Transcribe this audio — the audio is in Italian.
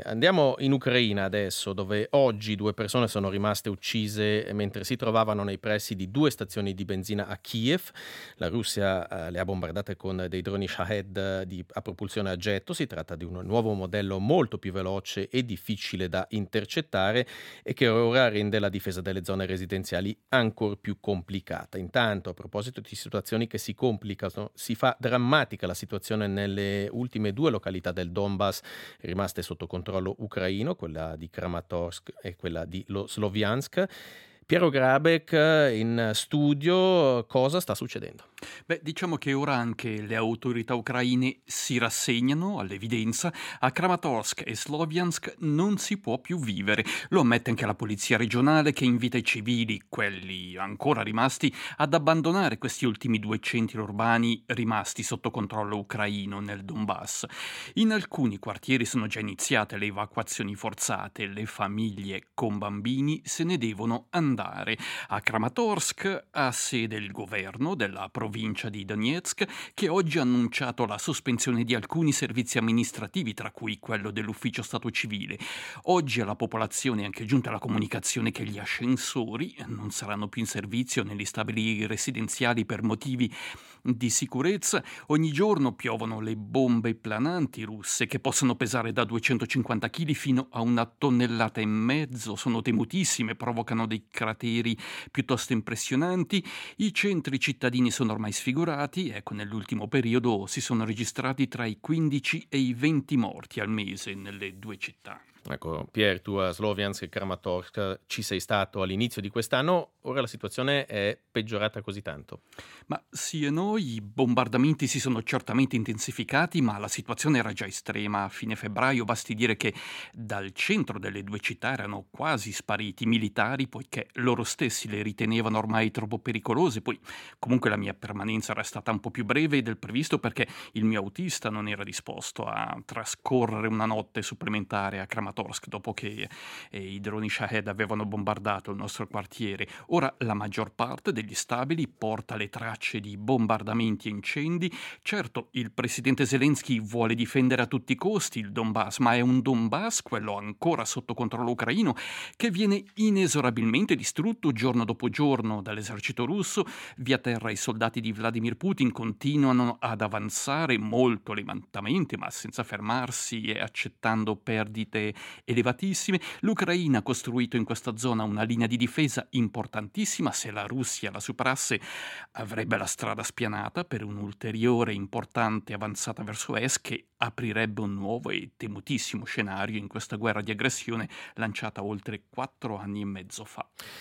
Andiamo in Ucraina adesso, dove oggi 2 persone sono rimaste uccise mentre si trovavano nei pressi di 2 stazioni di benzina a Kiev. La Russia, le ha bombardate con dei droni Shahed a propulsione a getto. Si tratta di un nuovo modello molto più veloce e difficile da intercettare e che ora rende la difesa delle zone residenziali ancor più complicata. Intanto, a proposito di situazioni che si complicano, si fa drammatica la situazione nelle ultime 2 località del Donbass rimaste sotto controllo ucraino, quella di Kramatorsk e quella di Sloviansk. Piero Grabek in studio, cosa sta succedendo? Beh, diciamo che ora anche le autorità ucraine si rassegnano all'evidenza. A Kramatorsk e Sloviansk non si può più vivere. Lo ammette anche la polizia regionale, che invita i civili, quelli ancora rimasti, ad abbandonare questi ultimi 2 centri urbani rimasti sotto controllo ucraino nel Donbass. In alcuni quartieri sono già iniziate le evacuazioni forzate. Le famiglie con bambini se ne devono andare. A Kramatorsk ha sede il governo della provincia di Donetsk, che oggi ha annunciato la sospensione di alcuni servizi amministrativi, tra cui quello dell'ufficio stato civile. Oggi alla popolazione è anche giunta la comunicazione che gli ascensori non saranno più in servizio negli stabili residenziali per motivi di sicurezza. Ogni giorno piovono le bombe plananti russe, che possono pesare da 250 kg fino a 1,5 tonnellate. Sono temutissime, provocano dei crateri piuttosto impressionanti. I centri cittadini sono ormai sfigurati. Ecco, nell'ultimo periodo si sono registrati tra i 15 e i 20 morti al mese nelle 2 città. Ecco, Pier, tu a Sloviansk e Kramatorsk ci sei stato all'inizio di quest'anno, ora la situazione è peggiorata così tanto? Ma sì e no, i bombardamenti si sono certamente intensificati, ma la situazione era già estrema. A fine febbraio basti dire che dal centro delle 2 città erano quasi spariti i militari, poiché loro stessi le ritenevano ormai troppo pericolose. Poi comunque la mia permanenza era stata un po' più breve del previsto, perché il mio autista non era disposto a trascorrere una notte supplementare a Kramatorsk dopo che i droni Shahed avevano bombardato il nostro quartiere. Ora la maggior parte degli stabili porta le tracce di bombardamenti e incendi. Certo, il presidente Zelensky vuole difendere a tutti i costi il Donbass, ma è un Donbass, quello ancora sotto controllo ucraino, che viene inesorabilmente distrutto giorno dopo giorno dall'esercito russo. Via terra i soldati di Vladimir Putin continuano ad avanzare molto lentamente, ma senza fermarsi e accettando perdite elevatissime. L'Ucraina ha costruito in questa zona una linea di difesa importantissima. Se la Russia la superasse, avrebbe la strada spianata per un'ulteriore importante avanzata verso est, che aprirebbe un nuovo e temutissimo scenario in questa guerra di aggressione lanciata oltre 4 anni e mezzo fa.